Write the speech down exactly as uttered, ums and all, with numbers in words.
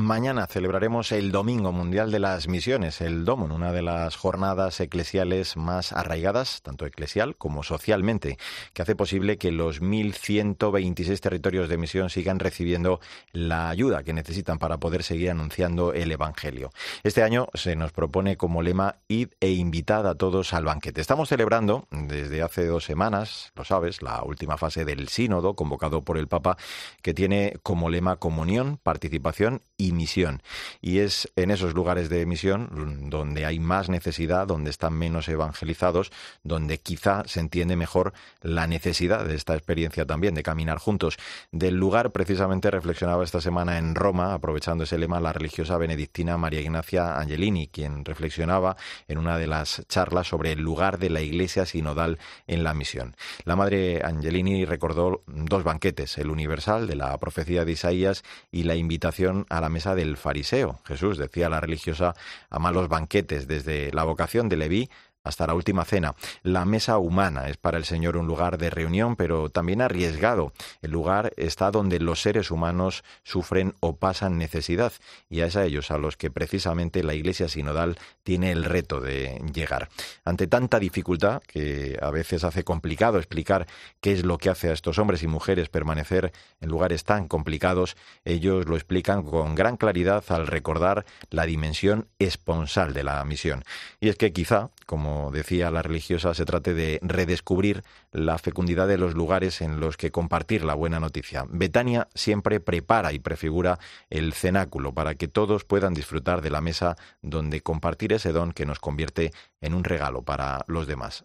Mañana celebraremos el Domingo Mundial de las Misiones, el Domon, una de las jornadas eclesiales más arraigadas, tanto eclesial como socialmente, que hace posible que los mil ciento veintiséis territorios de misión sigan recibiendo la ayuda que necesitan para poder seguir anunciando el Evangelio. Este año se nos propone como lema: id e invitad a todos al banquete. Estamos celebrando desde hace dos semanas, lo sabes, la última fase del sínodo convocado por el Papa, que tiene como lema comunión, participación y misión. Y es en esos lugares de misión donde hay más necesidad, donde están menos evangelizados, donde quizá se entiende mejor la necesidad de esta experiencia también, de caminar juntos. Del lugar precisamente reflexionaba esta semana en Roma, aprovechando ese lema, la religiosa benedictina María Ignacia Angelini, quien reflexionaba en una de las charlas sobre el lugar de la Iglesia sinodal en la misión. La madre Angelini recordó dos banquetes, el universal de la profecía de Isaías y la invitación a la mesa del fariseo. Jesús, decía la religiosa, ama los banquetes, desde la vocación de Leví hasta la última cena. La mesa humana es para el Señor un lugar de reunión, pero también arriesgado. El lugar está donde los seres humanos sufren o pasan necesidad, y es a ellos a los que precisamente la Iglesia sinodal tiene el reto de llegar. Ante tanta dificultad, que a veces hace complicado explicar qué es lo que hace a estos hombres y mujeres permanecer en lugares tan complicados, ellos lo explican con gran claridad al recordar la dimensión esponsal de la misión. Y es que quizá, como decía la religiosa, se trate de redescubrir la fecundidad de los lugares en los que compartir la buena noticia. Betania siempre prepara y prefigura el cenáculo para que todos puedan disfrutar de la mesa donde compartir ese don que nos convierte en un regalo para los demás.